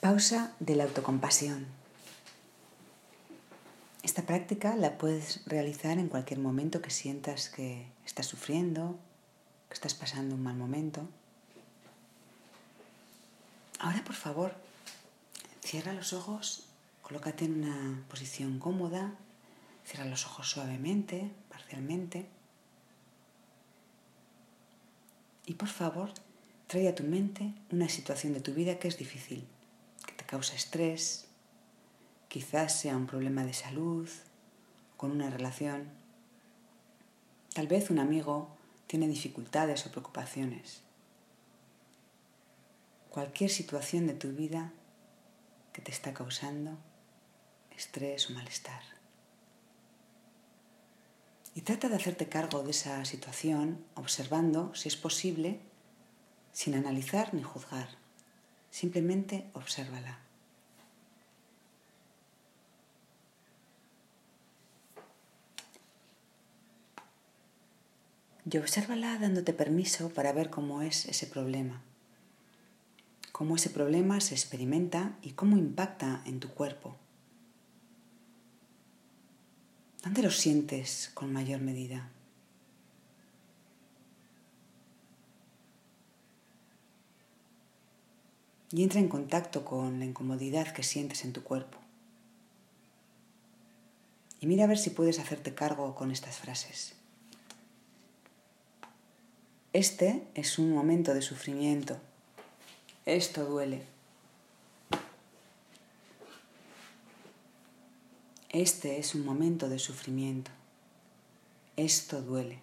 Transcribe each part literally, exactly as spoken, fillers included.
Pausa de la autocompasión. Esta práctica la puedes realizar en cualquier momento que sientas que estás sufriendo, que estás pasando un mal momento. Ahora, por favor, cierra los ojos, colócate en una posición cómoda, cierra los ojos suavemente, parcialmente. Y por favor, trae a tu mente una situación de tu vida que es difícil, que te causa estrés, quizás sea un problema de salud, con una relación. Tal vez un amigo tiene dificultades o preocupaciones. Cualquier situación de tu vida que te está causando estrés o malestar. Y trata de hacerte cargo de esa situación observando, si es posible, sin analizar ni juzgar. Simplemente obsérvala. Y obsérvala dándote permiso para ver cómo es ese problema. Cómo ese problema se experimenta y cómo impacta en tu cuerpo. ¿Dónde lo sientes con mayor medida? Y entra en contacto con la incomodidad que sientes en tu cuerpo. Y mira a ver si puedes hacerte cargo con estas frases. Este es un momento de sufrimiento. Esto duele. Este es un momento de sufrimiento. Esto duele.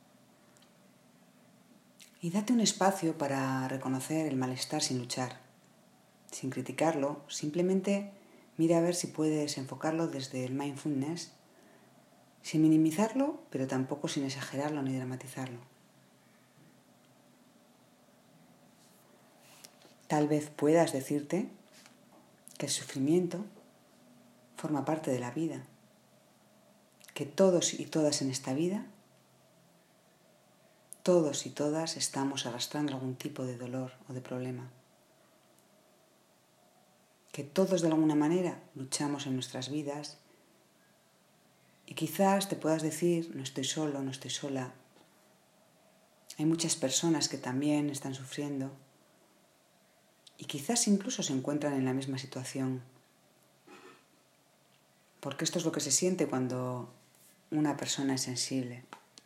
Y date un espacio para reconocer el malestar sin luchar, sin criticarlo. Simplemente mira a ver si puedes enfocarlo desde el mindfulness, sin minimizarlo, pero tampoco sin exagerarlo ni dramatizarlo. Tal vez puedas decirte que el sufrimiento forma parte de la vida, que todos y todas en esta vida, todos y todas estamos arrastrando algún tipo de dolor o de problema, que todos de alguna manera luchamos en nuestras vidas y quizás te puedas decir, no estoy solo, no estoy sola, hay muchas personas que también están sufriendo y quizás incluso se encuentran en la misma situación. Porque esto es lo que se siente cuando una persona es sensible.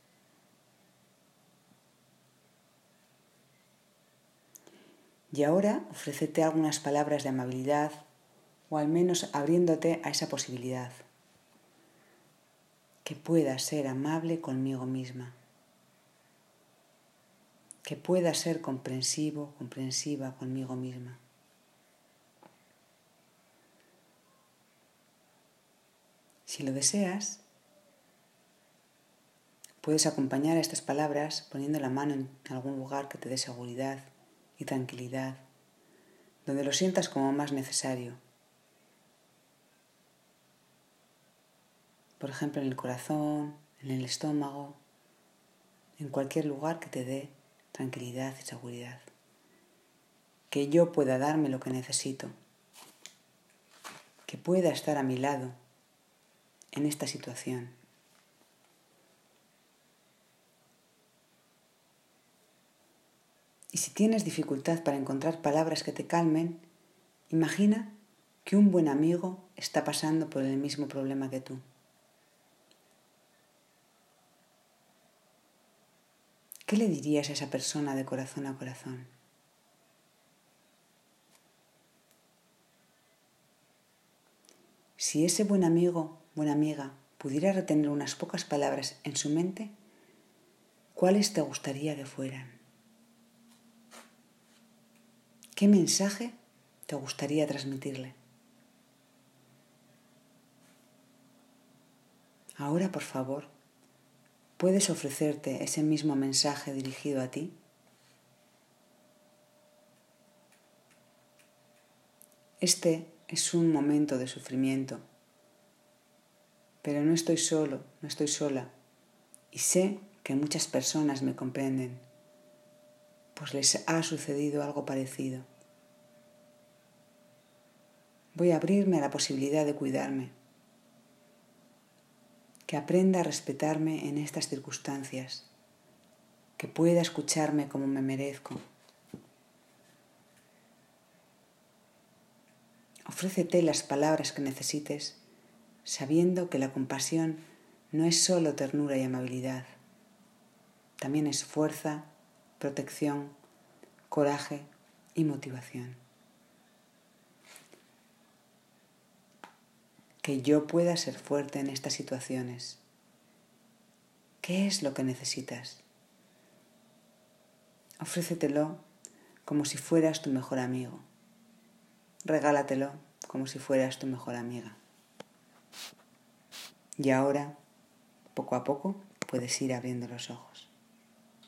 Y ahora ofrécete algunas palabras de amabilidad o al menos abriéndote a esa posibilidad. Que pueda ser amable conmigo misma. Que pueda ser comprensivo, comprensiva conmigo misma. Si lo deseas, puedes acompañar a estas palabras poniendo la mano en algún lugar que te dé seguridad y tranquilidad, donde lo sientas como más necesario. Por ejemplo, en el corazón, en el estómago, en cualquier lugar que te dé tranquilidad y seguridad. Que yo pueda darme lo que necesito. Que pueda estar a mi lado en esta situación. Y si tienes dificultad para encontrar palabras que te calmen, imagina que un buen amigo está pasando por el mismo problema que tú. ¿Qué le dirías a esa persona de corazón a corazón? Si ese buen amigo, buena amiga, pudiera retener unas pocas palabras en su mente, ¿cuáles te gustaría que fueran? ¿Qué mensaje te gustaría transmitirle? Ahora, por favor, ¿puedes ofrecerte ese mismo mensaje dirigido a ti? Este es un momento de sufrimiento, pero no estoy solo, no estoy sola, y sé que muchas personas me comprenden, pues les ha sucedido algo parecido. Voy a abrirme a la posibilidad de cuidarme, que aprenda a respetarme en estas circunstancias, que pueda escucharme como me merezco. Ofrécete las palabras que necesites, sabiendo que la compasión no es solo ternura y amabilidad, también es fuerza, protección, coraje y motivación. Que yo pueda ser fuerte en estas situaciones. ¿Qué es lo que necesitas? Ofrécetelo como si fueras tu mejor amigo. Regálatelo como si fueras tu mejor amiga. Y ahora, poco a poco, puedes ir abriendo los ojos.